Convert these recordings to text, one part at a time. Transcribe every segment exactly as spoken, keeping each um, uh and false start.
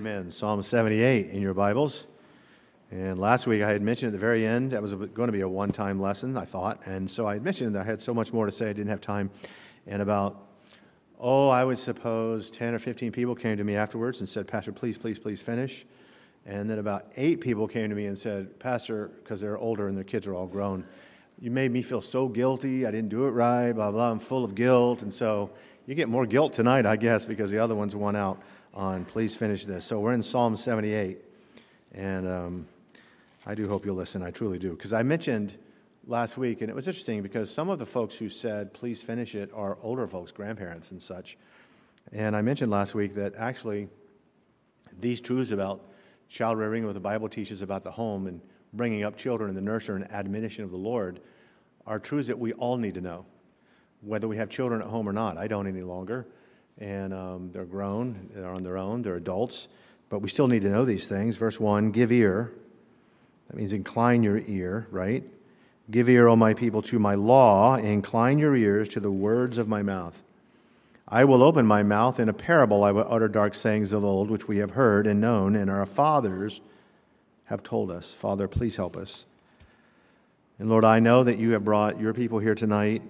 Amen. Psalm seventy-eight in your Bibles. And last week I had mentioned at the very end that was going to be a one-time lesson, I thought. And so I had mentioned that I had so much more to say I didn't have time. And about, oh, I would suppose ten or fifteen people came to me afterwards and said, Pastor, please, please, please finish. And then about eight people came to me and said, Pastor, because they're older and their kids are all grown, you made me feel so guilty. I didn't do it right, blah, blah. I'm full of guilt. And so you get more guilt tonight, I guess, because the other ones won out on please finish this. So we're in Psalm seventy-eight. And um, I do hope you'll listen. I truly do. Because I mentioned last week, and it was interesting because some of the folks who said please finish it are older folks, grandparents and such. And I mentioned last week that actually these truths about child rearing, what the Bible teaches about the home and bringing up children in the nurture and admonition of the Lord, are truths that we all need to know, whether we have children at home or not. I don't any longer, and um, they're grown, they're on their own, they're adults, but we still need to know these things. Verse one, give ear. That means incline your ear, right? Give ear, O my people, to my law. Incline your ears to the words of my mouth. I will open my mouth in a parable. I will utter dark sayings of old, which we have heard and known, and our fathers have told us. Father, please help us. And Lord, I know that you have brought your people here tonight,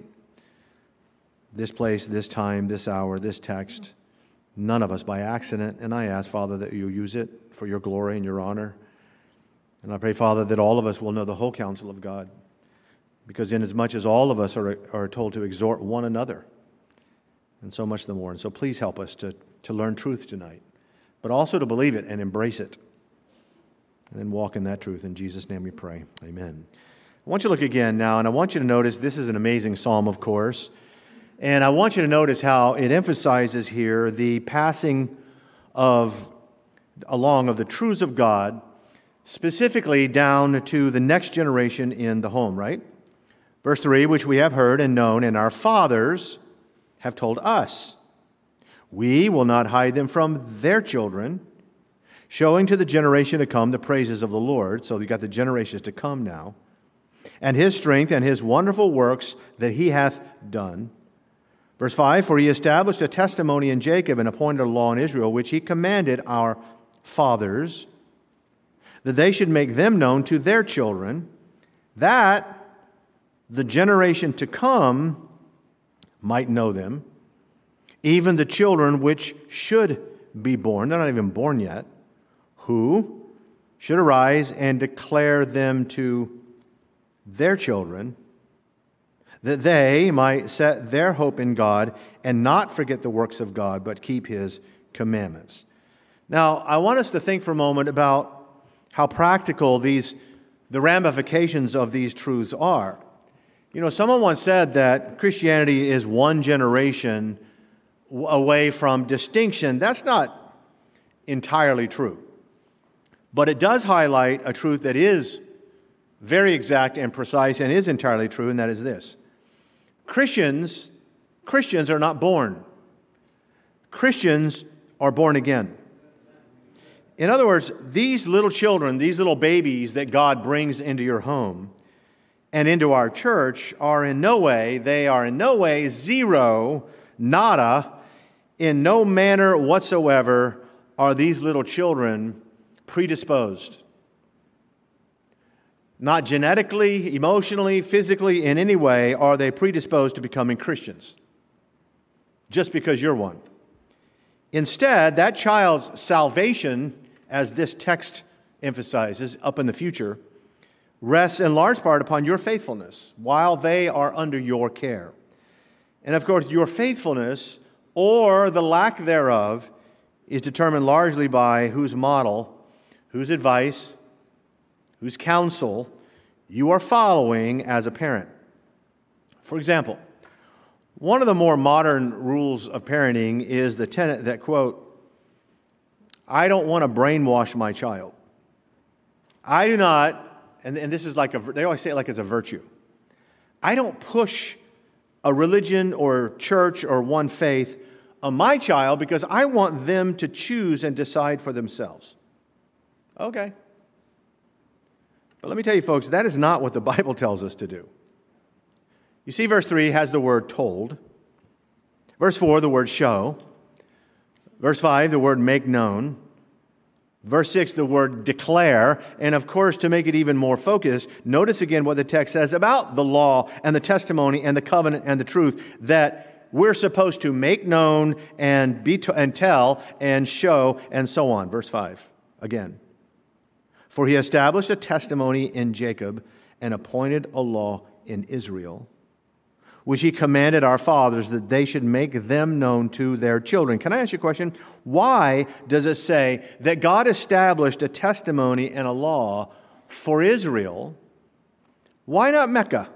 this place, this time, this hour, this text, none of us by accident. And I ask, Father, that you use it for your glory and your honor. And I pray, Father, that all of us will know the whole counsel of God, because inasmuch as all of us are, are told to exhort one another, and so much the more. And so please help us to, to learn truth tonight, but also to believe it and embrace it, and then walk in that truth. In Jesus' name we pray. Amen. I want you to look again now, and I want you to notice this is an amazing psalm, of course. And I want you to notice how it emphasizes here the passing of along of the truths of God, specifically down to the next generation in the home, right? Verse three, which we have heard and known, and our fathers have told us. We will not hide them from their children, showing to the generation to come the praises of the Lord. So you've got the generations to come now. And his strength and his wonderful works that he hath done. Verse five, for he established a testimony in Jacob and appointed a law in Israel, which he commanded our fathers, that they should make them known to their children, that the generation to come might know them, even the children which should be born, they're not even born yet, who should arise and declare them to their children, that they might set their hope in God and not forget the works of God, but keep his commandments. Now, I want us to think for a moment about how practical these, the ramifications of these truths are. You know, someone once said that Christianity is one generation away from distinction. That's not entirely true. But it does highlight a truth that is very exact and precise and is entirely true, and that is this. Christians, Christians are not born. Christians are born again. In other words, these little children, these little babies that God brings into your home and into our church are in no way, they are in no way, zero, nada, in no manner whatsoever are these little children predisposed. Not genetically, emotionally, physically, in any way are they predisposed to becoming Christians just because you're one. Instead, that child's salvation, as this text emphasizes, up in the future, rests in large part upon your faithfulness while they are under your care. And of course, your faithfulness, or the lack thereof, is determined largely by whose model, whose advice, whose counsel you are following as a parent. For example, one of the more modern rules of parenting is the tenet that, quote, I don't want to brainwash my child. I do not, and, and this is like a, they always say it like it's a virtue. I don't push a religion or church or one faith on my child because I want them to choose and decide for themselves. Okay. But let me tell you, folks, that is not what the Bible tells us to do. You see, verse three has the word told. Verse four, the word show. Verse five, the word make known. Verse six, the word declare. And of course, to make it even more focused, notice again what the text says about the law and the testimony and the covenant and the truth that we're supposed to make known and be to, and tell and show and so on. Verse five, again. For he established a testimony in Jacob and appointed a law in Israel, which he commanded our fathers that they should make them known to their children. Can I ask you a question? Why does it say that God established a testimony and a law for Israel? Why not Mecca?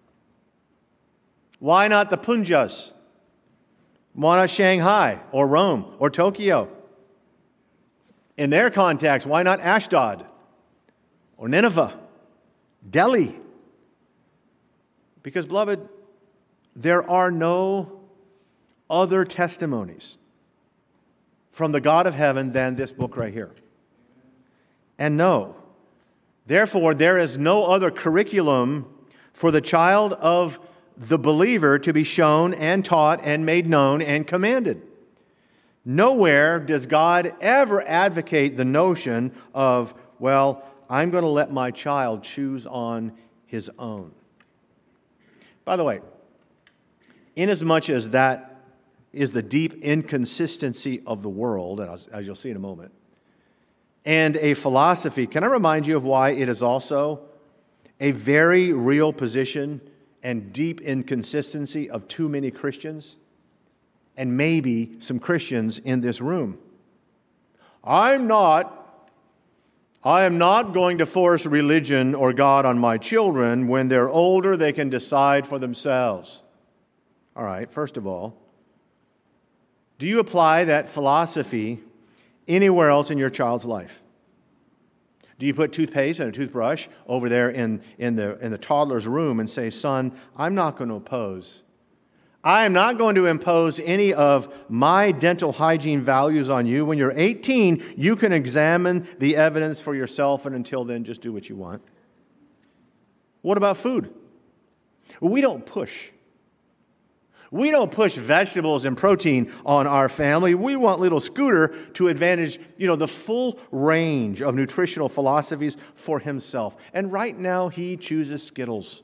Why not the Punjas? Why not Shanghai or Rome or Tokyo? In their context, why not Ashdod or Nineveh, Delhi? Because, beloved, there are no other testimonies from the God of heaven than this book right here. And no, therefore, there is no other curriculum for the child of the believer to be shown and taught and made known and commanded. Nowhere does God ever advocate the notion of, well, I'm going to let my child choose on his own. By the way, inasmuch as that is the deep inconsistency of the world, as, as you'll see in a moment, and a philosophy, can I remind you of why it is also a very real position and deep inconsistency of too many Christians, and maybe some Christians in this room? I'm not I am not going to force religion or God on my children. When they're older, they can decide for themselves. All right, first of all, do you apply that philosophy anywhere else in your child's life? Do you put toothpaste and a toothbrush over there in, in, the, in the toddler's room and say, son, I'm not going to oppose. I am not going to impose any of my dental hygiene values on you. When you're eighteen, you can examine the evidence for yourself, and until then, just do what you want. What about food? Well, we don't push. We don't push vegetables and protein on our family. We want little Scooter to advantage, you know, the full range of nutritional philosophies for himself. And right now, he chooses Skittles.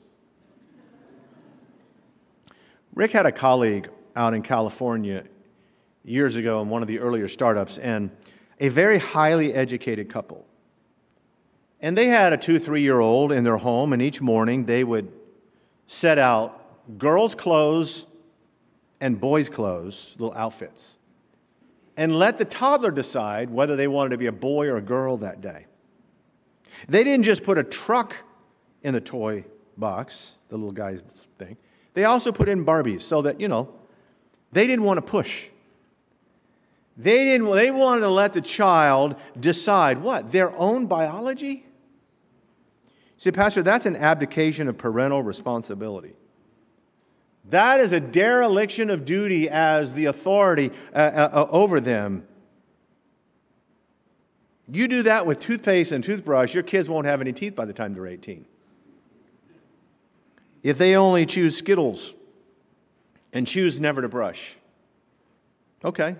Rick had a colleague out in California years ago in one of the earlier startups, and a very highly educated couple. And they had a two, three-year-old in their home, and each morning they would set out girls' clothes and boys' clothes, little outfits, and let the toddler decide whether they wanted to be a boy or a girl that day. They didn't just put a truck in the toy box, the little guy's thing. They also put in Barbies so that, you know, they didn't want to push. They didn't. They wanted to let the child decide what? Their own biology? See, Pastor, that's an abdication of parental responsibility. That is a dereliction of duty as the authority uh, uh, over them. You do that with toothpaste and toothbrush, your kids won't have any teeth by the time they're eighteen. If they only choose Skittles and choose never to brush. Okay.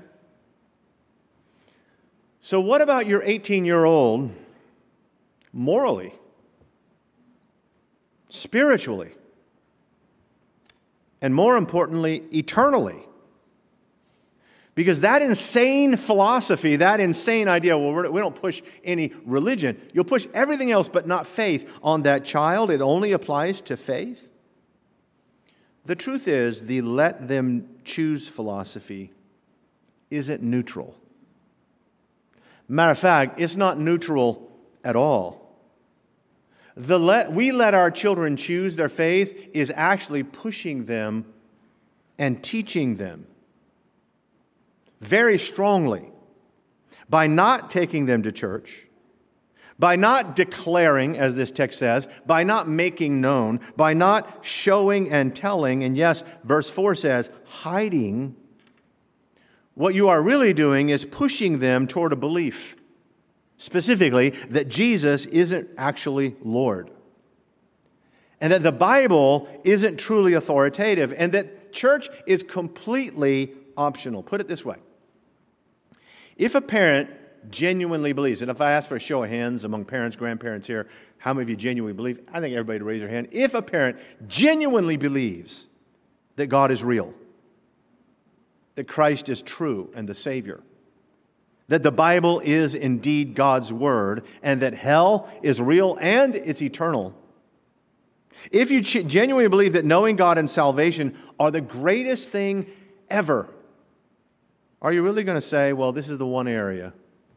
So what about your eighteen-year-old morally, spiritually, and more importantly, eternally? Because that insane philosophy, that insane idea, well, we're, we don't push any religion. You'll push everything else but not faith on that child. It only applies to faith. The truth is, the let them choose philosophy isn't neutral. Matter of fact, it's not neutral at all. The let, we let our children choose their faith is actually pushing them and teaching them very strongly by not taking them to church, by not declaring, as this text says, by not making known, by not showing and telling, and yes, verse four says, hiding. What you are really doing is pushing them toward a belief, specifically that Jesus isn't actually Lord, and that the Bible isn't truly authoritative, and that church is completely optional. Put it this way. If a parent genuinely believes, and if I ask for a show of hands among parents, grandparents here, how many of you genuinely believe? I think everybody would raise their hand. If a parent genuinely believes that God is real, that Christ is true and the Savior, that the Bible is indeed God's Word, and that hell is real and it's eternal, if you genuinely believe that knowing God and salvation are the greatest thing ever, are you really going to say, well, this is the one area?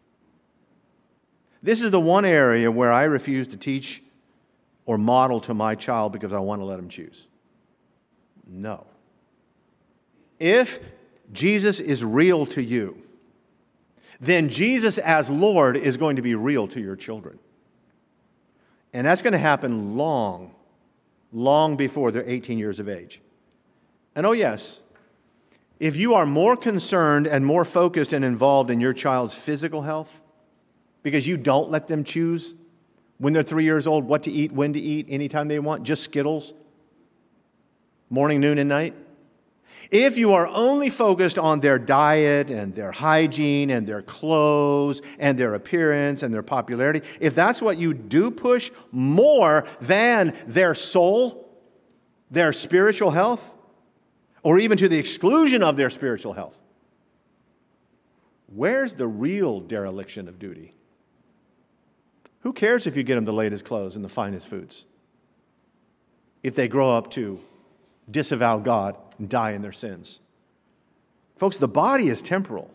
This is the one area where I refuse to teach or model to my child because I want to let him choose? No. If Jesus is real to you, then Jesus as Lord is going to be real to your children. And that's going to happen long, long before they're eighteen years of age. And oh yes, if you are more concerned and more focused and involved in your child's physical health, because you don't let them choose when they're three years old what to eat, when to eat, anytime they want, just Skittles, morning, noon, and night. If you are only focused on their diet and their hygiene and their clothes and their appearance and their popularity, if that's what you do push more than their soul, their spiritual health, or even to the exclusion of their spiritual health, where's the real dereliction of duty? Who cares if you get them the latest clothes and the finest foods if they grow up to disavow God and die in their sins? Folks, the body is temporal.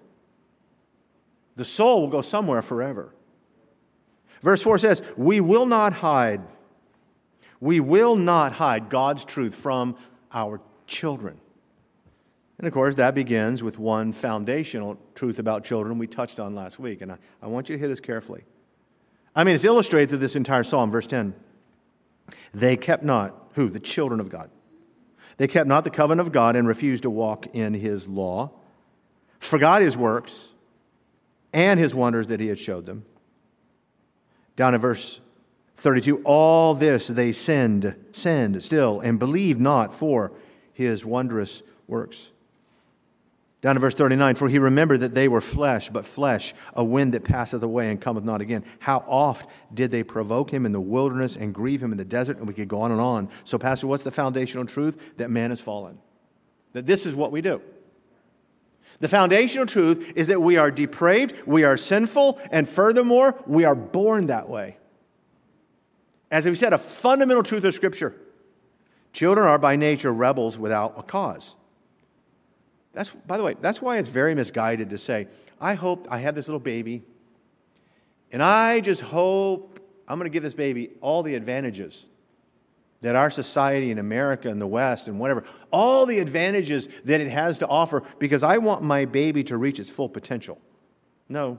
The soul will go somewhere forever. Verse four says, we will not hide. We will not hide God's truth from our children. And of course, that begins with one foundational truth about children we touched on last week. And I, I want you to hear this carefully. I mean, it's illustrated through this entire psalm, verse ten. They kept not, who? The children of God. They kept not the covenant of God and refused to walk in His law, forgot His works and His wonders that He had showed them. Down in verse thirty-two, all this they sinned, sinned still, and believed not for His wondrous works. Down to verse thirty-nine, for He remembered that they were flesh, but flesh, a wind that passeth away and cometh not again. How oft did they provoke Him in the wilderness and grieve Him in the desert? And we could go on and on. So, Pastor, what's the foundational truth? That man has fallen. That this is what we do. The foundational truth is that we are depraved, we are sinful, and furthermore, we are born that way. As we said, a fundamental truth of Scripture. Children are by nature rebels without a cause. That's, by the way, that's why it's very misguided to say, I hope I have this little baby, and I just hope I'm going to give this baby all the advantages that our society in America and the West and whatever, all the advantages that it has to offer because I want my baby to reach its full potential. No,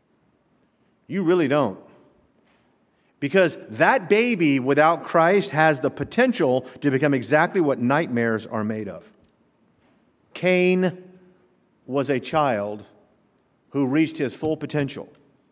you really don't. Because that baby without Christ has the potential to become exactly what nightmares are made of. Cain was a child who reached his full potential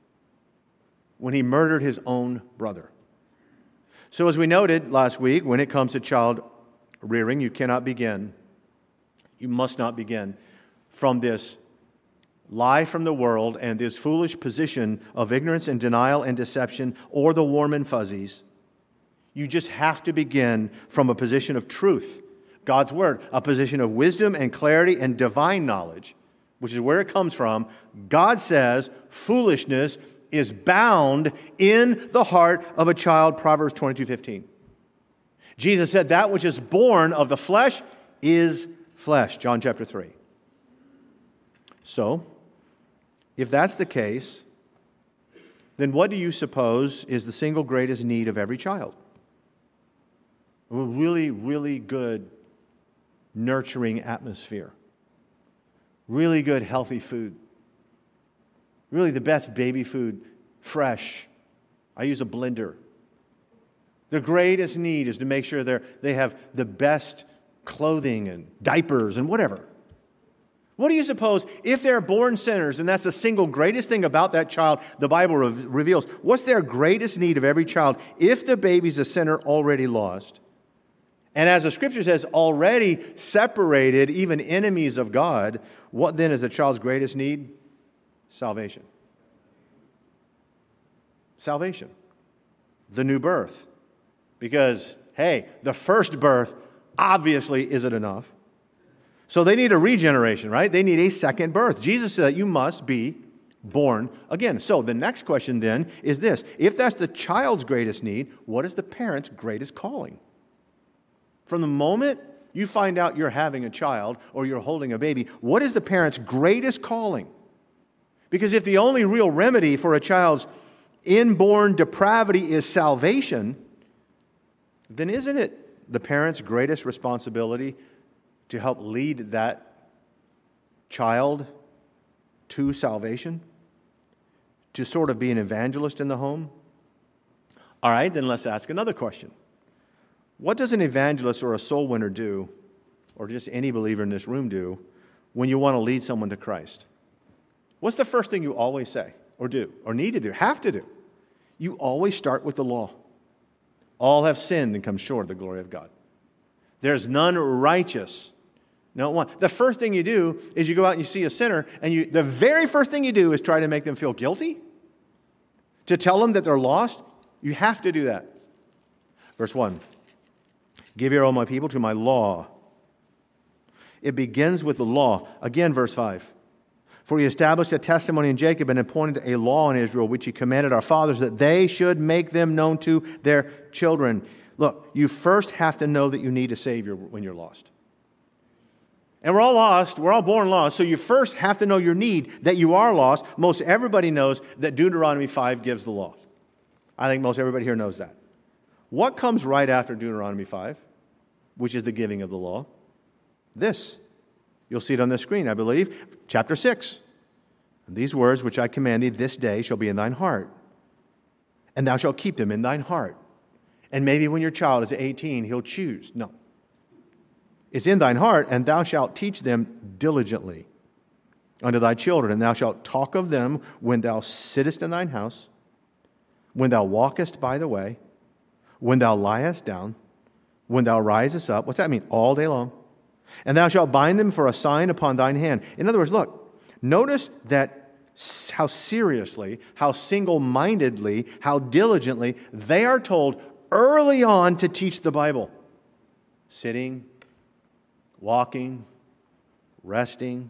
when he murdered his own brother. So as we noted last week, when it comes to child rearing, you cannot begin, you must not begin from this lie from the world and this foolish position of ignorance and denial and deception or the warm and fuzzies. You just have to begin from a position of truth. God's Word, a position of wisdom and clarity and divine knowledge, which is where it comes from. God says foolishness is bound in the heart of a child, Proverbs twenty-two fifteen. Jesus said that which is born of the flesh is flesh, John chapter three. So, if that's the case, then what do you suppose is the single greatest need of every child? A really, really good nurturing atmosphere. Really good, healthy food. Really the best baby food, fresh. I use a blender. Their greatest need is to make sure they're, they have the best clothing and diapers and whatever. What do you suppose, if they're born sinners, and that's the single greatest thing about that child the Bible re- reveals, what's their greatest need of every child if the baby's a sinner already lost? And as the Scripture says, already separated, even enemies of God, what then is a child's greatest need? Salvation. salvation, the new birth. Because, hey, the first birth obviously isn't enough. So they need a regeneration, right? They need a second birth. Jesus said that you must be born again. So the next question then is this. If that's the child's greatest need, what is the parent's greatest calling? From the moment you find out you're having a child or you're holding a baby, what is the parent's greatest calling? Because if the only real remedy for a child's inborn depravity is salvation, then isn't it the parent's greatest responsibility to help lead that child to salvation? To sort of be an evangelist in the home? All right, then let's ask another question. What does an evangelist or a soul winner do, or just any believer in this room do, when you want to lead someone to Christ? What's the first thing you always say, or do, or need to do, have to do? You always start with the law. All have sinned and come short of the glory of God. There's none righteous. No one. The first thing you do is you go out and you see a sinner, and you the very first thing you do is try to make them feel guilty? To tell them that they're lost? You have to do that. Verse one. Give ear, O my people, to my law. It begins with the law. Again, verse five. For he established a testimony in Jacob and appointed a law in Israel, which he commanded our fathers, that they should make them known to their children. Look, you first have to know that you need a Savior when you're lost. And we're all lost. We're all born lost. So you first have to know your need, that you are lost. Most everybody knows that Deuteronomy five gives the law. I think most everybody here knows that. What comes right after Deuteronomy five, which is the giving of the law? This. You'll see it on the screen, I believe. Chapter six. And these words which I command thee this day shall be in thine heart, and thou shalt keep them in thine heart. And maybe when your child is eighteen, he'll choose. No. It's in thine heart, and thou shalt teach them diligently unto thy children, and thou shalt talk of them when thou sittest in thine house, when thou walkest by the way, when thou liest down, when thou risest up. What's that mean? All day long. And thou shalt bind them for a sign upon thine hand. In other words, look, notice that how seriously, how single-mindedly, how diligently they are told early on to teach the Bible. Sitting, walking, resting.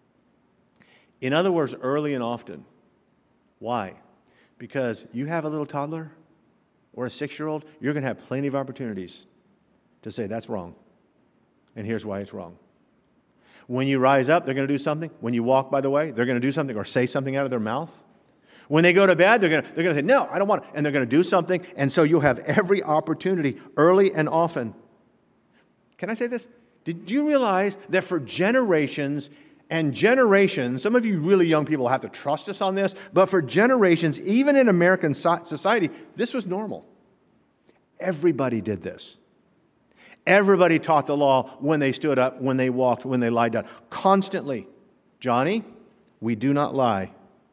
In other words, early and often. Why? Because you have a little toddler or a six-year-old, you're going to have plenty of opportunities to say, that's wrong. And here's why it's wrong. When you rise up, they're going to do something. When you walk by the way, they're going to do something or say something out of their mouth. When they go to bed, they're going to, they're going to say, no, I don't want it. And they're going to do something. And so you'll have every opportunity early and often. Can I say this? Did you realize that for generations and generations, some of you really young people have to trust us on this, but for generations, even in American society, this was normal. Everybody did this. Everybody taught the law when they stood up, when they walked, when they lied down. Constantly. Johnny, we do not lie.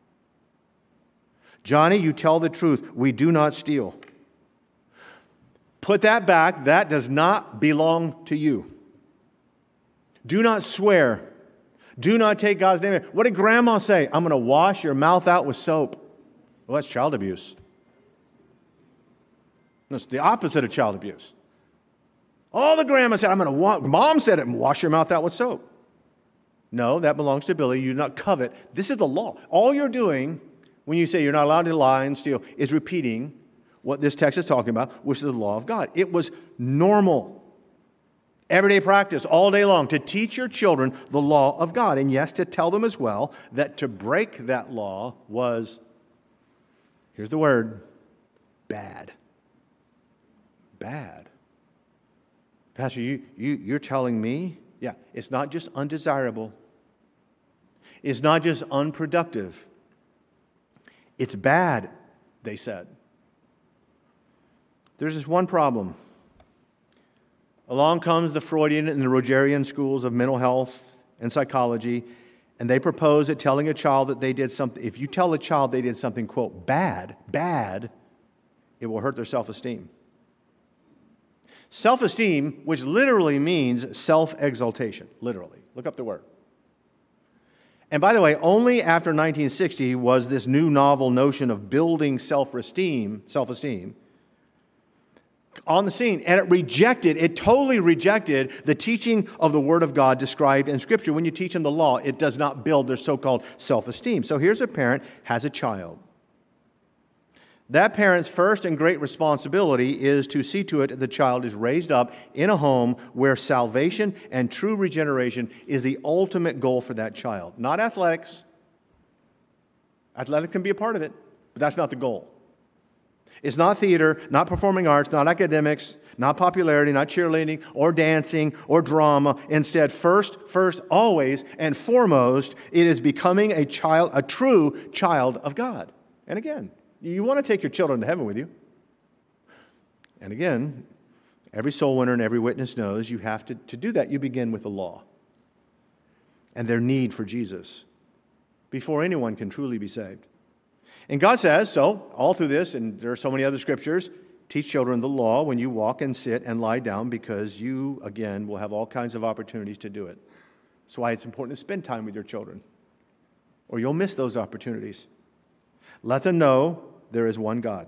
Johnny, you tell the truth. We do not steal. Put that back. That does not belong to you. Do not swear. Do not take God's name. What did Grandma say? I'm going to wash your mouth out with soap. Well, that's child abuse. That's the opposite of child abuse. All the grandma said, I'm going to wash, Mom said it, and wash your mouth out with soap. No, that belongs to Billy. You do not covet. This is the law. All you're doing when you say you're not allowed to lie and steal is repeating what this text is talking about, which is the law of God. It was normal, everyday practice all day long to teach your children the law of God. And yes, to tell them as well that to break that law was, here's the word, bad. Bad. Pastor, you, you, you're telling me? Yeah, it's not just undesirable. It's not just unproductive. It's bad, they said. There's this one problem. Along comes the Freudian and the Rogerian schools of mental health and psychology, and they propose that telling a child that they did something, if you tell a child they did something, quote, bad, bad, it will hurt their self-esteem. Self-esteem, which literally means self-exaltation, literally. Look up the word. And by the way, only after nineteen sixty was this new novel notion of building self-esteem, self-esteem on the scene. And it rejected, it totally rejected the teaching of the Word of God described in Scripture. When you teach them the law, it does not build their so-called self-esteem. So here's a parent, has a child. That parent's first and great responsibility is to see to it that the child is raised up in a home where salvation and true regeneration is the ultimate goal for that child. Not athletics. Athletics can be a part of it, but that's not the goal. It's not theater, not performing arts, not academics, not popularity, not cheerleading, or dancing, or drama. Instead, first, first, always, and foremost, it is becoming a child, a true child of God. And again, you want to take your children to heaven with you. And again, every soul winner and every witness knows you have to, to do that. You begin with the law and their need for Jesus before anyone can truly be saved. And God says, so, all through this, and there are so many other scriptures, teach children the law when you walk and sit and lie down, because you, again, will have all kinds of opportunities to do it. That's why it's important to spend time with your children, or you'll miss those opportunities. Let them know there is one God.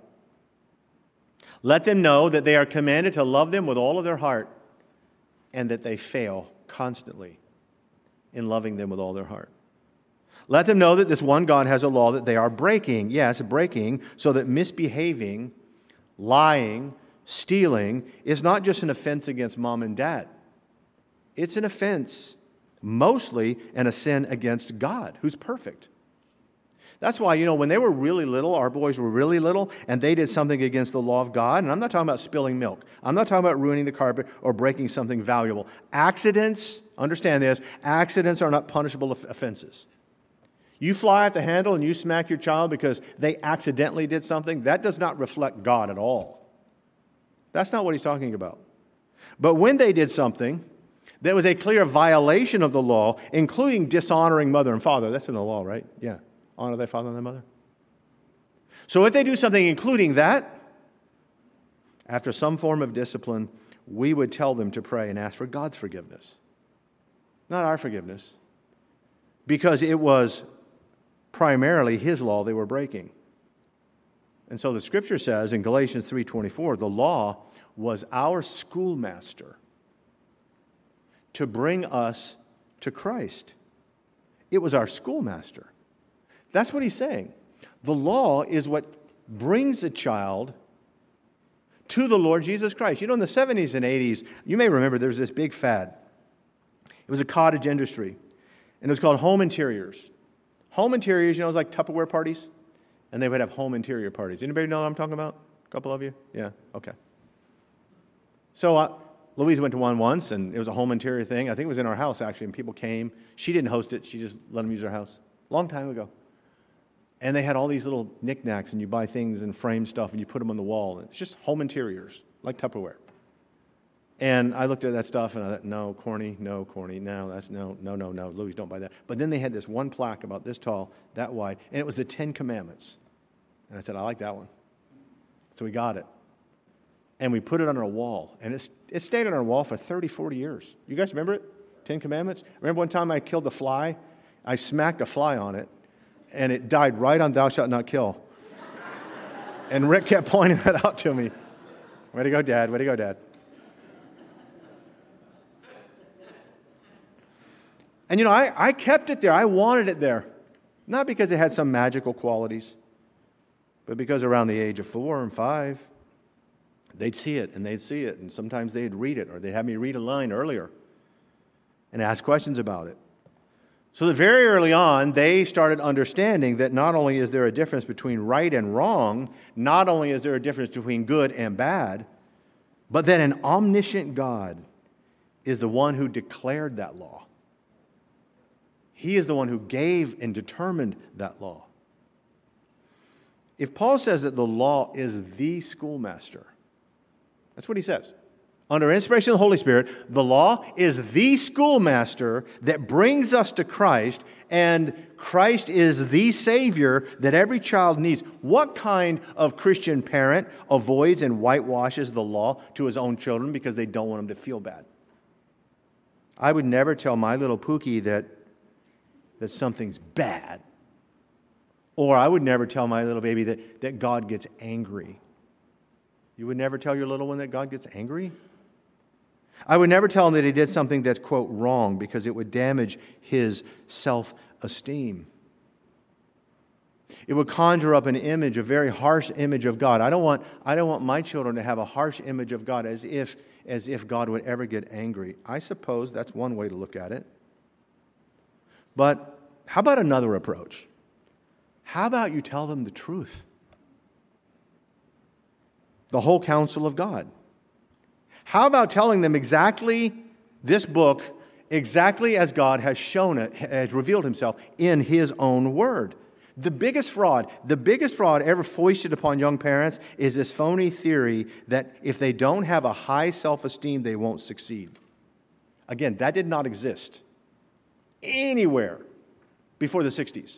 Let them know that they are commanded to love them with all of their heart, and that they fail constantly in loving them with all their heart. Let them know that this one God has a law that they are breaking. Yes, breaking, so that misbehaving, lying, stealing is not just an offense against mom and dad. It's an offense, mostly, and a sin against God, who's perfect. That's why, you know, when they were really little, our boys were really little, and they did something against the law of God, and I'm not talking about spilling milk. I'm not talking about ruining the carpet or breaking something valuable. Accidents, understand this, accidents are not punishable offenses. You fly at the handle and you smack your child because they accidentally did something, that does not reflect God at all. That's not what he's talking about. But when they did something that was a clear violation of the law, including dishonoring mother and father, that's in the law, right? Yeah. Honor thy father and thy mother. So if they do something including that, after some form of discipline, we would tell them to pray and ask for God's forgiveness, not our forgiveness, because it was primarily his law they were breaking. And so the scripture says in Galatians three twenty-four, the law was our schoolmaster to bring us to Christ. It was our schoolmaster. That's what he's saying. The law is what brings a child to the Lord Jesus Christ. You know, in the seventies and eighties, you may remember there was this big fad. It was a cottage industry, and it was called home interiors. Home interiors, you know, it was like Tupperware parties, and they would have home interior parties. Anybody know what I'm talking about? A couple of you? Yeah, okay. So uh, Louise went to one once, and it was a home interior thing. I think it was in our house, actually, and people came. She didn't host it. She just let them use her house. Long time ago. And they had all these little knickknacks, and you buy things and frame stuff, and you put them on the wall. It's just home interiors, like Tupperware. And I looked at that stuff, and I thought, no, corny, no, corny, no, that's no, no, no, no, Louis, don't buy that. But then they had this one plaque about this tall, that wide, and it was the Ten Commandments. And I said, I like that one. So we got it. And we put it on our wall, and it's, it stayed on our wall for thirty, forty years. You guys remember it? Ten Commandments? Remember one time I killed a fly? I smacked a fly on it, and it died right on thou shalt not kill. And Rick kept pointing that out to me. Way to go, Dad. Way to go, Dad. And, you know, I, I kept it there. I wanted it there. Not because it had some magical qualities, but because around the age of four and five, they'd see it, and they'd see it, and sometimes they'd read it, or they'd have me read a line earlier and ask questions about it. So that very early on, they started understanding that not only is there a difference between right and wrong, not only is there a difference between good and bad, but that an omniscient God is the one who declared that law. He is the one who gave and determined that law. If Paul says that the law is the schoolmaster, that's what he says. Under inspiration of the Holy Spirit, the law is the schoolmaster that brings us to Christ, and Christ is the Savior that every child needs. What kind of Christian parent avoids and whitewashes the law to his own children because they don't want them to feel bad? I would never tell my little Pookie that that something's bad. Or I would never tell my little baby that, that God gets angry. You would never tell your little one that God gets angry? I would never tell him that he did something that's, quote, wrong, because it would damage his self-esteem. It would conjure up an image, a very harsh image of God. I don't want, I don't want my children to have a harsh image of God as if, as if God would ever get angry. I suppose that's one way to look at it. But how about another approach? How about you tell them the truth? The whole counsel of God. How about telling them exactly this book, exactly as God has shown it, has revealed himself in his own word? The biggest fraud, the biggest fraud ever foisted upon young parents is this phony theory that if they don't have a high self-esteem, they won't succeed. Again, that did not exist anywhere before the sixties.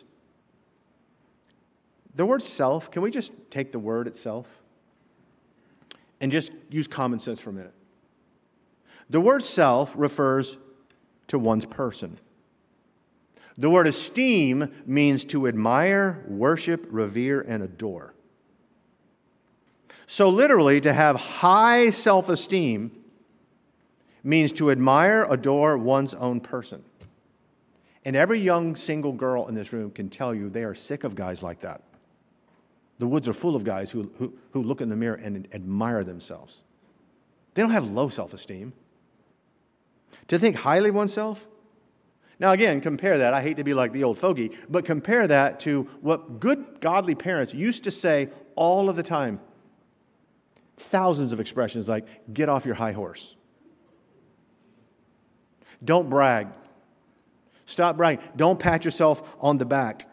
The word self, can we just take the word itself and just use common sense for a minute? The word self refers to one's person. The word esteem means to admire, worship, revere, and adore. So literally, to have high self-esteem means to admire, adore one's own person. And every young single girl in this room can tell you they are sick of guys like that. The woods are full of guys who, who, who look in the mirror and admire themselves. They don't have low self-esteem. To think highly of oneself? Now again, compare that. I hate to be like the old fogey, but compare that to what good, godly parents used to say all of the time. Thousands of expressions like, get off your high horse. Don't brag. Stop bragging. Don't pat yourself on the back.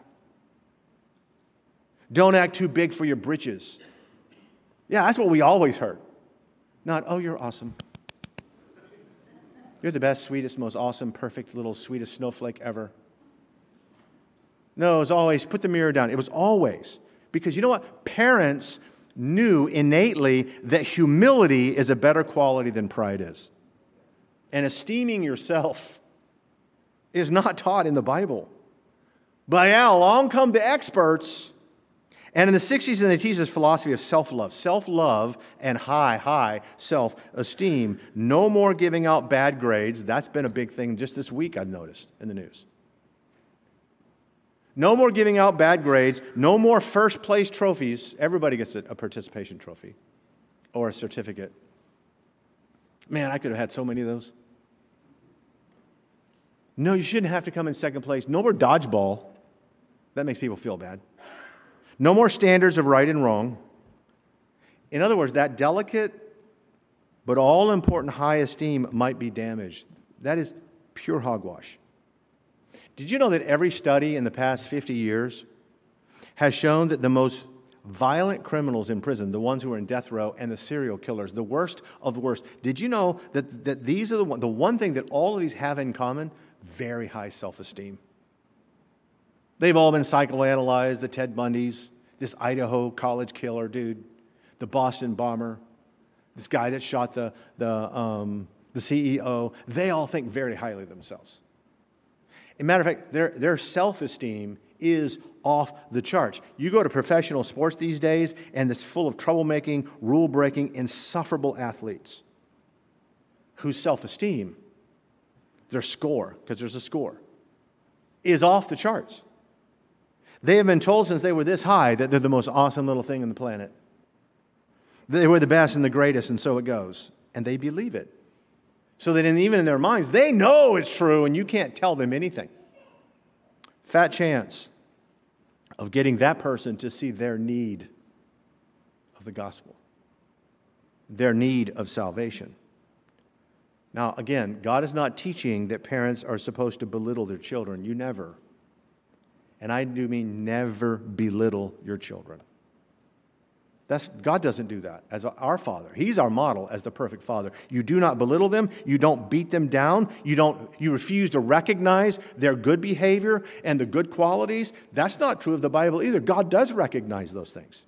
Don't act too big for your britches. Yeah, that's what we always heard. Not, oh, you're awesome. You're the best, sweetest, most awesome, perfect little sweetest snowflake ever. No, it was always, put the mirror down. It was always. Because you know what? Parents knew innately that humility is a better quality than pride is. And esteeming yourself is not taught in the Bible. But now, along come the experts. And in the sixties, they teach this philosophy of self-love. Self-love and high, high self-esteem. No more giving out bad grades. That's been a big thing just this week, I've noticed in the news. No more giving out bad grades. No more first place trophies. Everybody gets a, a participation trophy or a certificate. Man, I could have had so many of those. No, you shouldn't have to come in second place. No more dodgeball. That makes people feel bad. No more standards of right and wrong. In other words, that delicate but all-important high esteem might be damaged. That is pure hogwash. Did you know that every study in the past fifty years has shown that the most violent criminals in prison, the ones who are in death row, and the serial killers, the worst of the worst, did you know that, that these are the one, the one thing that all of these have in common? Very high self-esteem. They've all been psychoanalyzed, the Ted Bundys, this Idaho college killer dude, the Boston bomber, this guy that shot the, the, um, the C E O. They all think very highly of themselves. As a matter of fact, their, their self-esteem is off the charts. You go to professional sports these days, and it's full of troublemaking, rule-breaking, insufferable athletes whose self-esteem, their score, because there's a score, is off the charts. They have been told since they were this high that they're the most awesome little thing on the planet. They were the best and the greatest, and so it goes. And they believe it. So that in, even in their minds, they know it's true, and you can't tell them anything. Fat chance of getting that person to see their need of the gospel, their need of salvation. Now, again, God is not teaching that parents are supposed to belittle their children. You never. And I do mean never belittle your children. That's, God doesn't do that as our Father. He's our model as the perfect Father. You do not belittle them. You don't beat them down. You don't. You refuse to recognize their good behavior and the good qualities. That's not true of the Bible either. God does recognize those things.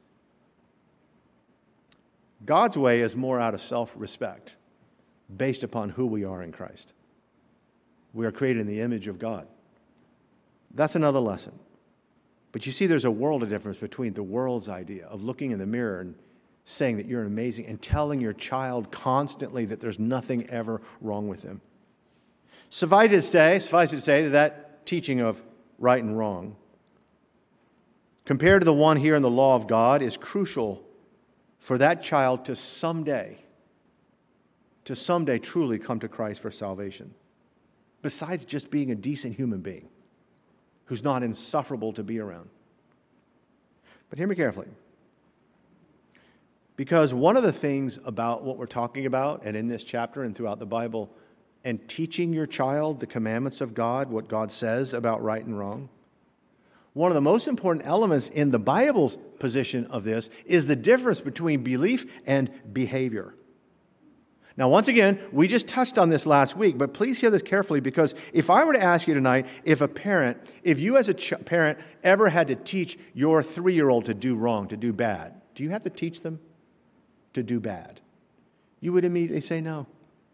God's way is more out of self-respect based upon who we are in Christ. We are created in the image of God. That's another lesson. But you see, there's a world of difference between the world's idea of looking in the mirror and saying that you're amazing and telling your child constantly that there's nothing ever wrong with them. Suffice it to say, suffice it to say that that teaching of right and wrong, compared to the one here in the law of God, is crucial for that child to someday, to someday truly come to Christ for salvation. Besides just being a decent human being who's not insufferable to be around. But hear me carefully. Because one of the things about what we're talking about, and in this chapter and throughout the Bible, and teaching your child the commandments of God, what God says about right and wrong, one of the most important elements in the Bible's position of this is the difference between belief and behavior. Now, once again, we just touched on this last week, but please hear this carefully, because if I were to ask you tonight, if a parent, if you as a ch- parent ever had to teach your three-year-old to do wrong, to do bad, do you have to teach them to do bad? You would immediately say no.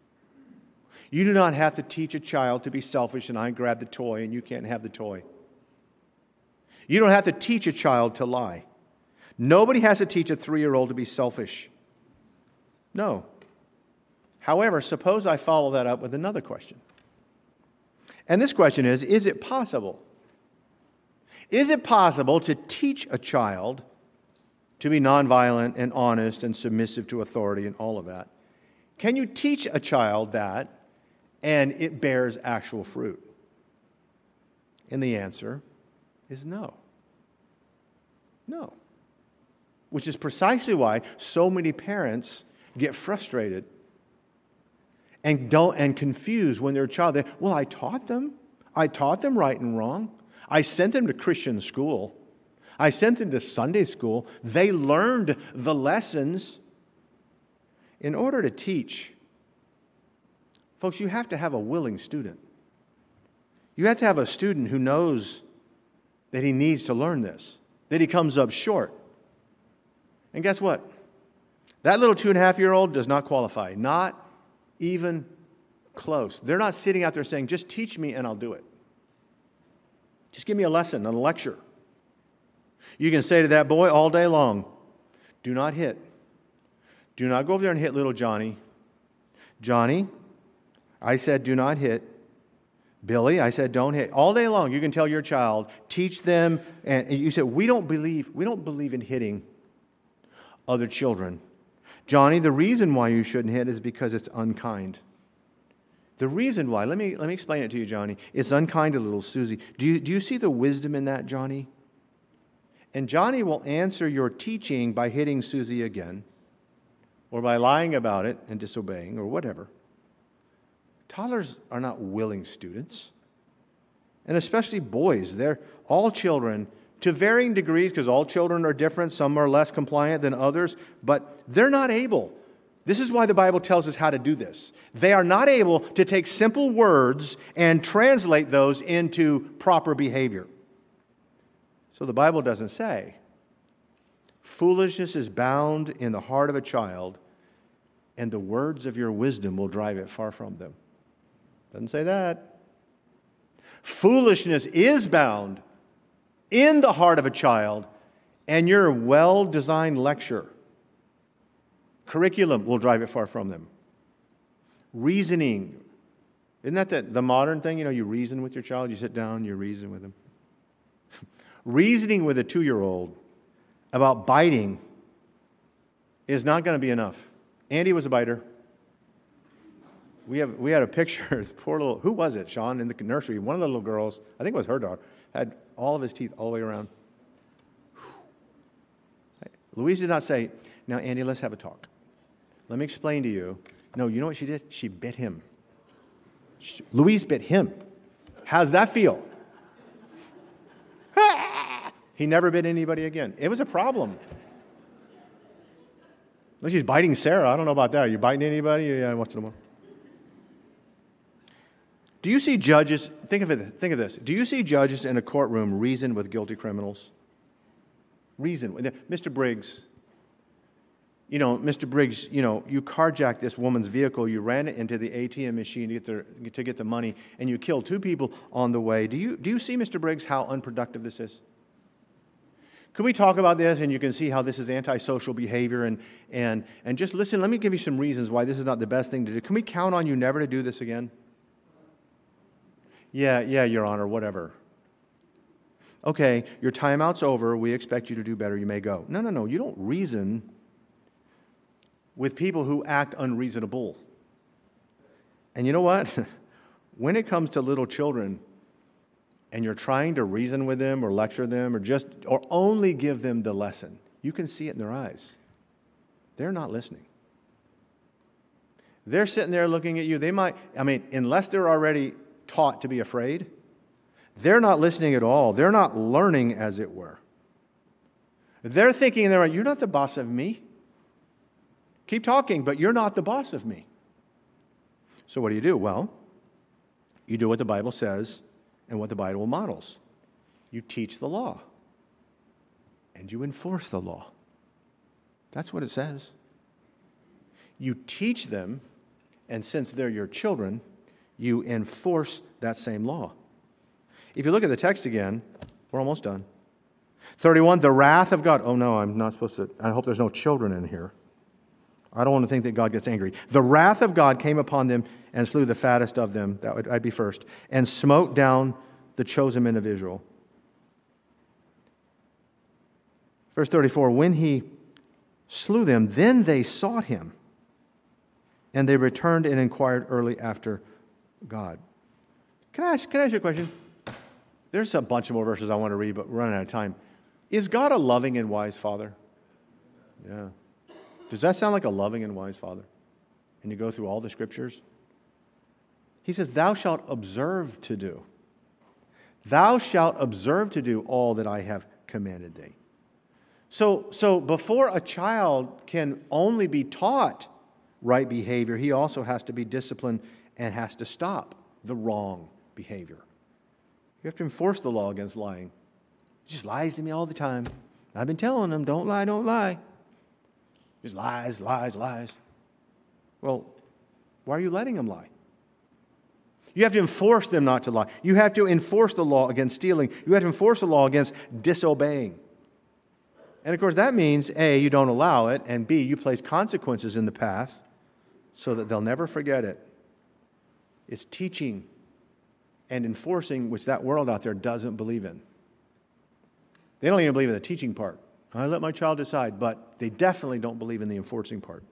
You do not have to teach a child to be selfish and I grab the toy and you can't have the toy. You don't have to teach a child to lie. Nobody has to teach a three-year-old to be selfish. No. However, suppose I follow that up with another question. And this question is, is it possible? Is it possible to teach a child to be nonviolent and honest and submissive to authority and all of that? Can you teach a child that and it bears actual fruit? And the answer is no. No. Which is precisely why so many parents get frustrated and don't and confused when their child, they, well, I taught them. I taught them right and wrong. I sent them to Christian school. I sent them to Sunday school. They learned the lessons. In order to teach, folks, you have to have a willing student. You have to have a student who knows that he needs to learn this, that he comes up short. And guess what? That little two and a half year old does not qualify. Not even close. They're not sitting out there saying, just teach me and I'll do it. Just give me a lesson, a lecture. You can say to that boy all day long, do not hit. Do not go over there and hit little Johnny. Johnny, I said do not hit. Billy, I said don't hit. All day long you can tell your child, teach them, and you said we don't believe, we don't believe in hitting other children. Johnny, the reason why you shouldn't hit is because it's unkind. The reason why, let me let me explain it to you, Johnny. It's unkind to little Susie. Do you, do you see the wisdom in that, Johnny? And Johnny will answer your teaching by hitting Susie again, or by lying about it and disobeying, or whatever. Toddlers are not willing students. And especially boys. They're all children to varying degrees, because all children are different. Some are less compliant than others, but they're not able. This is why the Bible tells us how to do this. They are not able to take simple words and translate those into proper behavior. So the Bible doesn't say, foolishness is bound in the heart of a child, and the words of your wisdom will drive it far from them. Doesn't say that. Foolishness is bound in the heart of a child, and your well-designed lecture, curriculum will drive it far from them. Reasoning. Isn't that the, the modern thing? You know, you reason with your child, you sit down, you reason with them. Reasoning with a two-year-old about biting is not going to be enough. Andy was a biter. We have we had a picture, this poor little, who was it, Sean, in the nursery? One of the little girls, I think it was her daughter, had all of his teeth all the way around. Louise did not say, now, Andy, let's have a talk. Let me explain to you. No, you know what she did? She bit him. She, Louise bit him. How's that feel? He never bit anybody again. It was a problem. Unless he's biting Sarah. I don't know about that. Are you biting anybody? Yeah, once in a while. Do you see judges, think of it, think of this. Do you see judges in a courtroom reason with guilty criminals? Reason. Mister Briggs, you know, Mister Briggs, you know, you carjacked this woman's vehicle, you ran it into the A T M machine to get the, to get the money, and you killed two people on the way. Do you, do you see, Mister Briggs, how unproductive this is? Could we talk about this, and you can see how this is antisocial behavior, and, and, and just listen, let me give you some reasons why this is not the best thing to do. Can we count on you never to do this again? Yeah, yeah, Your Honor, whatever. Okay, your timeout's over. We expect you to do better. You may go. No, no, no. You don't reason with people who act unreasonable. And you know what? When it comes to little children, and you're trying to reason with them or lecture them or just or only give them the lesson, you can see it in their eyes. They're not listening. They're sitting there looking at you. They might, I mean, unless they're already taught to be afraid, they're not listening at all. They're not learning, as it were. They're thinking, they're like, you're not the boss of me. Keep talking, but you're not the boss of me. So what do you do? Well, you do what the Bible says and what the Bible models. You teach the law. And you enforce the law. That's what it says. You teach them, and since they're your children, you enforce that same law. If you look at the text again, we're almost done. thirty-one, the wrath of God. Oh no, I'm not supposed to. I hope there's no children in here. I don't want to think that God gets angry. The wrath of God came upon them and slew the fattest of them. That would I'd be first. And smote down the chosen men of Israel. Verse thirty-four, when he slew them, then they sought him. And they returned and inquired early after God. Can I ask, can I ask you a question? There's a bunch of more verses I want to read, but we're running out of time. Is God a loving and wise Father? Yeah. Does that sound like a loving and wise Father? And you go through all the Scriptures? He says, thou shalt observe to do. Thou shalt observe to do all that I have commanded thee. So, so before a child can only be taught right behavior, he also has to be disciplined and has to stop the wrong behavior. You have to enforce the law against lying. He just lies to me all the time. I've been telling him, don't lie, don't lie. Just lies, lies, lies. Well, why are you letting him lie? You have to enforce them not to lie. You have to enforce the law against stealing. You have to enforce the law against disobeying. And of course, that means, A, you don't allow it, and B, you place consequences in the path so that they'll never forget it. It's teaching and enforcing, which that world out there doesn't believe in. They don't even believe in the teaching part. I let my child decide, but they definitely don't believe in the enforcing part.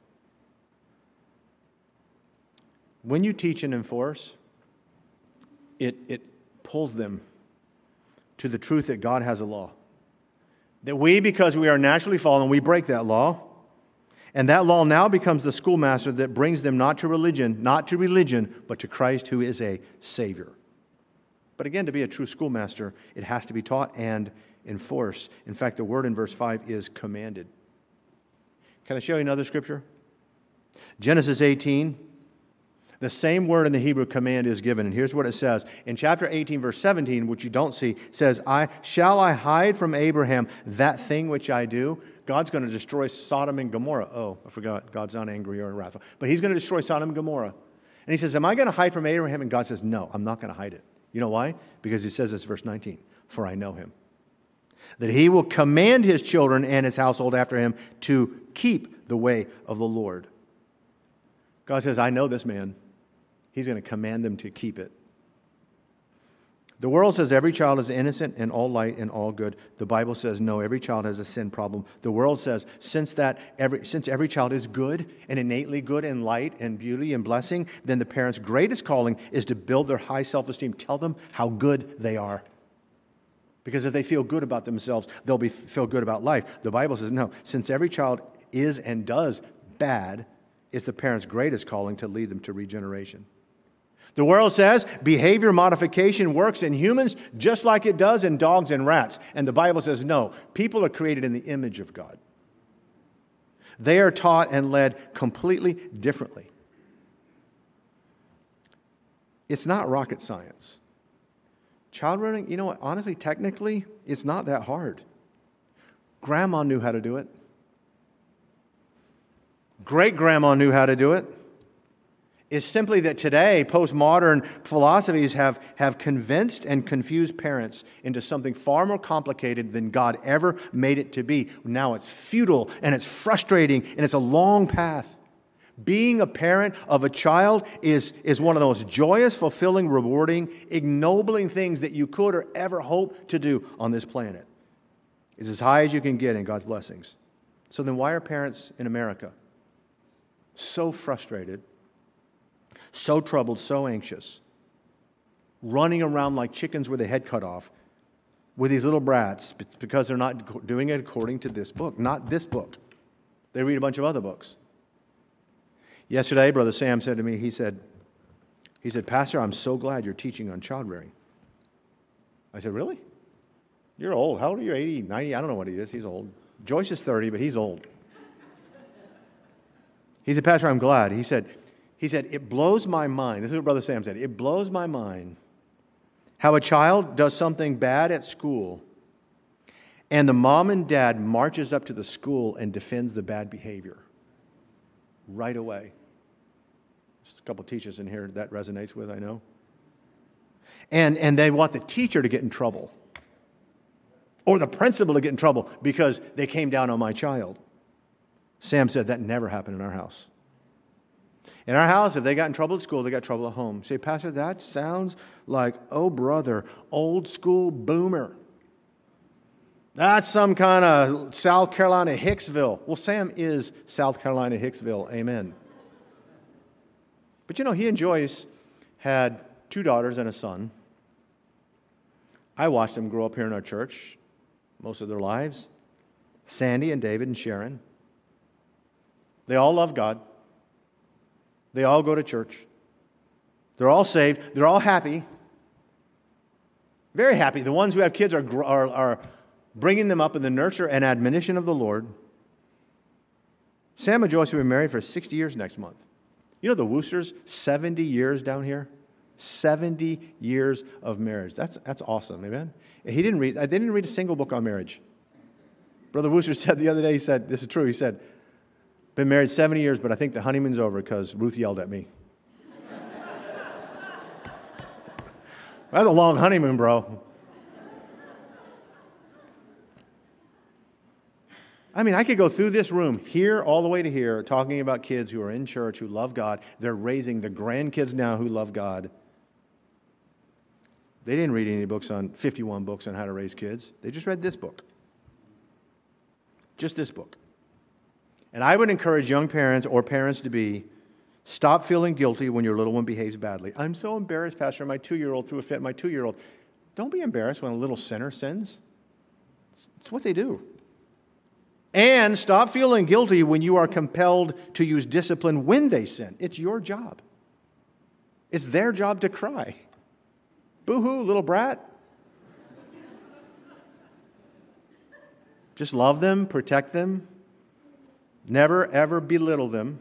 When you teach and enforce, it, it pulls them to the truth that God has a law. That we, because we are naturally fallen, we break that law. And that law now becomes the schoolmaster that brings them not to religion, not to religion, but to Christ, who is a Savior. But again, to be a true schoolmaster, it has to be taught and enforced. In fact, the word in verse five is commanded. Can I show you another scripture? Genesis eighteen. The same word in the Hebrew command is given. And here's what it says. In chapter eighteen, verse seventeen, which you don't see, says, I shall I hide from Abraham that thing which I do? God's going to destroy Sodom and Gomorrah. Oh, I forgot. God's not angry or wrathful. But he's going to destroy Sodom and Gomorrah. And he says, am I going to hide from Abraham? And God says, no, I'm not going to hide it. You know why? Because he says this, verse nineteen, for I know him. That he will command his children and his household after him to keep the way of the Lord. God says, I know this man. He's going to command them to keep it. The world says every child is innocent and all light and all good. The Bible says no, every child has a sin problem. The world says since that every since every child is good and innately good and light and beauty and blessing, then the parents' greatest calling is to build their high self-esteem. Tell them how good they are. Because if they feel good about themselves, they'll be feel good about life. The Bible says no, since every child is and does bad, it's the parents' greatest calling to lead them to regeneration. The world says behavior modification works in humans just like it does in dogs and rats. And the Bible says no, people are created in the image of God. They are taught and led completely differently. It's not rocket science. Child rearing, you know what, honestly, technically, it's not that hard. Grandma knew how to do it. great-grandma knew how to do it. It's simply that today, postmodern philosophies have, have convinced and confused parents into something far more complicated than God ever made it to be. Now it's futile, and it's frustrating, and it's a long path. Being a parent of a child is, is one of the most joyous, fulfilling, rewarding, ignobling things that you could or ever hope to do on this planet. It's as high as you can get in God's blessings. So then why are parents in America so frustrated, so troubled, so anxious, running around like chickens with their head cut off with these little brats? It's because they're not doing it according to this book, not this book. They read a bunch of other books. Yesterday, Brother Sam said to me, he said, he said, Pastor, I'm so glad you're teaching on child rearing. I said, really? You're old. How old are you? eighty, ninety? I don't know what he is. He's old. Joyce is thirty, but he's old. He said, Pastor, I'm glad. He said, He said, it blows my mind. This is what Brother Sam said. It blows my mind how a child does something bad at school and the mom and dad marches up to the school and defends the bad behavior right away. There's a couple teachers in here that resonates with, I know. And, and they want the teacher to get in trouble or the principal to get in trouble because they came down on my child. Sam said that never happened in our house. In our house, if they got in trouble at school, they got trouble at home. Say, Pastor, that sounds like, oh, brother, old school boomer. That's some kind of South Carolina Hicksville. Well, Sam is South Carolina Hicksville. Amen. But you know, he and Joyce had two daughters and a son. I watched them grow up here in our church most of their lives. Sandy and David and Sharon. They all love God. They all go to church. They're all saved. They're all happy. Very happy. The ones who have kids are, are, are bringing them up in the nurture and admonition of the Lord. Sam and Joyce have been married for sixty years next month. You know the Woosters, seventy years down here? seventy years of marriage. That's, that's awesome, amen? He didn't read, they didn't read a single book on marriage. Brother Wooster said the other day, he said, this is true, he said, been married seventy years, but I think the honeymoon's over because Ruth yelled at me. That's a long honeymoon, bro. I mean, I could go through this room, here all the way to here, talking about kids who are in church, who love God. They're raising the grandkids now who love God. They didn't read any books on, fifty-one books on how to raise kids. They just read this book. Just this book. And I would encourage young parents or parents to be, stop feeling guilty when your little one behaves badly. I'm so embarrassed, Pastor, my two-year-old threw a fit, my two-year-old. Don't be embarrassed when a little sinner sins. It's what they do. And stop feeling guilty when you are compelled to use discipline when they sin. It's your job. It's their job to cry. Boo-hoo, little brat. Just love them, protect them. Never, ever belittle them.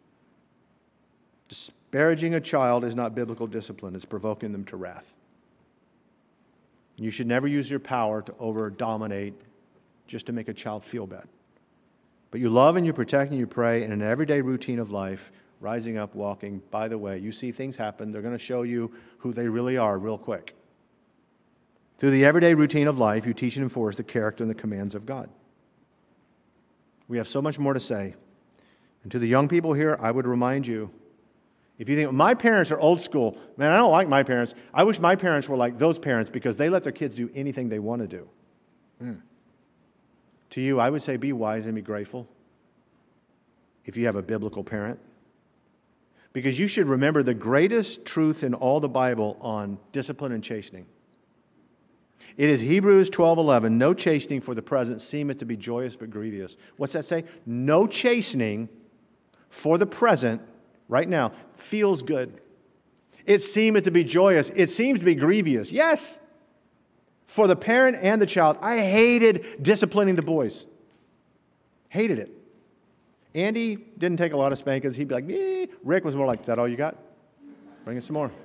Disparaging a child is not biblical discipline. It's provoking them to wrath. You should never use your power to over-dominate just to make a child feel bad. But you love and you protect and you pray in an everyday routine of life, rising up, walking. By the way, you see things happen. They're going to show you who they really are real quick. Through the everyday routine of life, you teach and enforce the character and the commands of God. We have so much more to say. And to the young people here, I would remind you, if you think, my parents are old school, man, I don't like my parents. I wish my parents were like those parents because they let their kids do anything they want to do. Mm. To you, I would say be wise and be grateful if you have a biblical parent. Because you should remember the greatest truth in all the Bible on discipline and chastening. It is Hebrews twelve eleven, no chastening for the present seemeth to be joyous but grievous. What's that say? No chastening for the present, right now, feels good. It seemeth to be joyous. It seems to be grievous. Yes. For the parent and the child. I hated disciplining the boys. Hated it. Andy didn't take a lot of spankings. He'd be like, eh. Rick was more like, is that all you got? Bring in some more.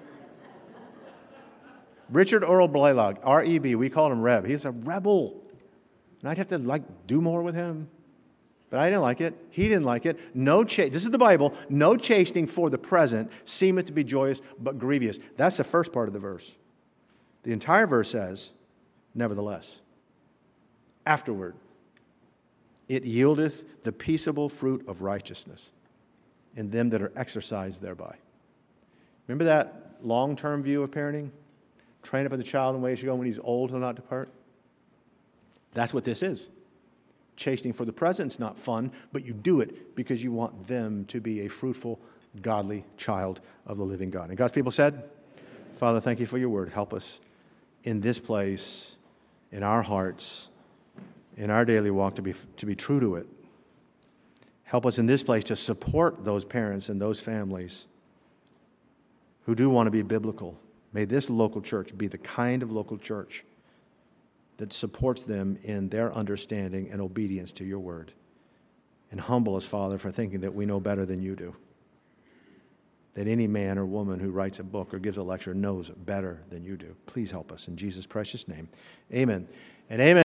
Richard Earl Blaylock, R E B, we called him Reb. He's a rebel. And I'd have to like do more with him. But I didn't like it. He didn't like it. No cha- This is the Bible. No chastening for the present seemeth to be joyous, but grievous. That's the first part of the verse. The entire verse says, nevertheless, afterward, it yieldeth the peaceable fruit of righteousness in them that are exercised thereby. Remember that long-term view of parenting? Train up a child in ways to go, when he's old, he'll not depart. That's what this is. Chastening for the present is not fun, but you do it because you want them to be a fruitful, godly child of the living God. And God's people said, Father, thank you for your word. Help us in this place, in our hearts, in our daily walk to be, to be true to it. Help us in this place to support those parents and those families who do want to be biblical. May this local church be the kind of local church that supports them in their understanding and obedience to your word. And humble us, Father, for thinking that we know better than you do. That any man or woman who writes a book or gives a lecture knows better than you do. Please help us in Jesus' precious name. Amen and amen.